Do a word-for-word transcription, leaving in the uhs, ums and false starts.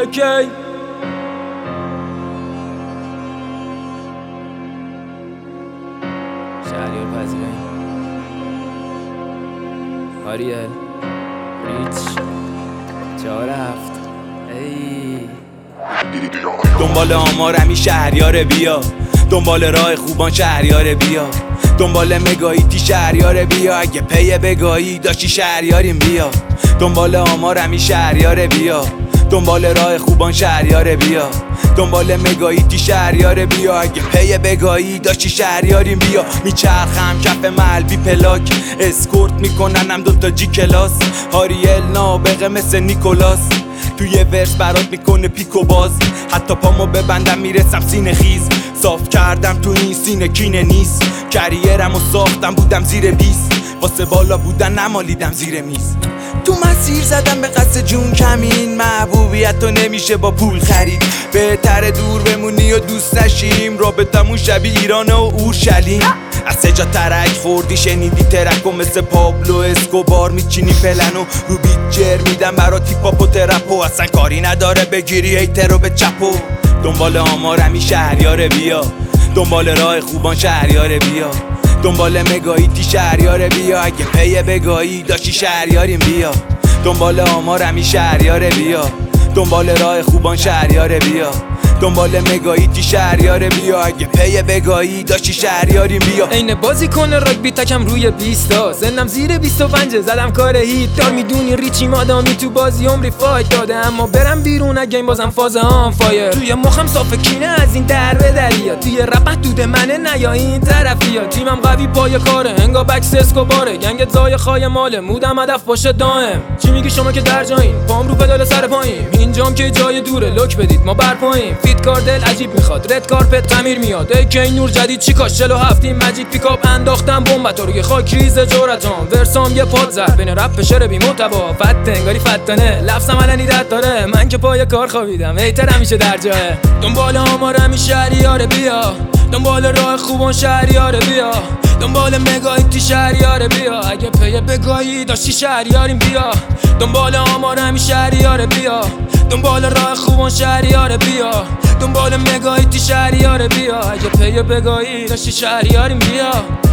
اوکی شهریار پذیرایی آریل ریچ چهار هفت ای دنبال آمارمی شهریار بیا، دنبال راه خوبان شهریار بیا، دنبال مگاییتی شهریار بیا، اگه پی بگاهی داشتی شهریاریم بیا. دنبال آمارمی شهریار بیا، دنبال راه خوبان شهریار بیا، دنبال مگاییتی شهریار بیا، اگه پی بگاهی داشتی شهریاریم بیا. میچرخم کف ملبی پلاک، اسکورت میکننم دوتا جی کلاس، آریل نابغه مثل نیکولاس، توی ورس برات میکنه پیکو باز، حتی پامو ببندم میرسم سینه خیز. صاف کردم تو این سینه کینه نیست، کریرم و ساختم بودم زیر بیست، واسه بالا بودن نمالیدم زیر میز. تو مسیر زدم به قصد جون کمین، محبوبیت تو نمیشه با پول خرید، بهتره دور بمونی و دوست نشیم، رابطمون شبیه ایران و اورشلیم. از سجا ترک خوردی شنیدی ترک و مثل پابلو اسکوبار میچینی پلن و رو بیت جر میدم برا تیپاپ و ترپ و اصلا کاری نداره بگیری هیتر رو به چپو. دنبال آمارمی شهریار بیا، دنبال راه خوبان شهریار بیا، دنبال مگاییتی شهریار بیا، اگه پی بگاهی داشتی شهریاریم بیا. دنبال آمارمی شهریار بیا، دنبال راه خوبان شهریار بیا، دنبال مگاییتی شهریار بیا، اگه پی بگاهی داشتی شهریاریم بیا. عین بازی کنه راگبی تکم روی بیستا، زنم زیر بیست و پنج زدم کار هیت دار، میدونی ریچی مادامی تو بازی عمری فایت داده، اما برم بیرون اگه بازم فاز آن فایر، توی مخم صاف کینه از این در به دریا، توی رپ دود منه نیا این طرفیا، تیمم قوی پای کاره انگا بکس اسکوباره، گنگ زای خای ماله مودم هدف باشه دائم. چی میگی شما که در جایین پام رو پدال سر پایین، اینجام که جای دوره لوک بدید ما بر پایین، فیت کار دل عجیب میخواد رد کارپت تعمیر میاد، ای کی نور جدید چیکاش چهل و هفت این مجید پیکاپ انداختم بمب تو روی خاک ریز جرأتام، ورسام یه پاد زد بین رپ شعر بی محتوا، فت انگاری فتانه لفظم علنی دت داره، من که پای کار خوابیدم هیتر همیشه در جایه. دنبال آمارمی شهریار بیا، دنبال راه خوبان شهریار بیا، دنبال مگاییتی شهریار بیا، اگه پی بگاهی داشتی شهریاریم بیا. دنبال آمارمی شهریار بیا، دنبال راه خوبان شهریار بیا، دنبال مگاییتی شهریار بیا، اگه پی بگاهی داشتی شهریاریم بیا.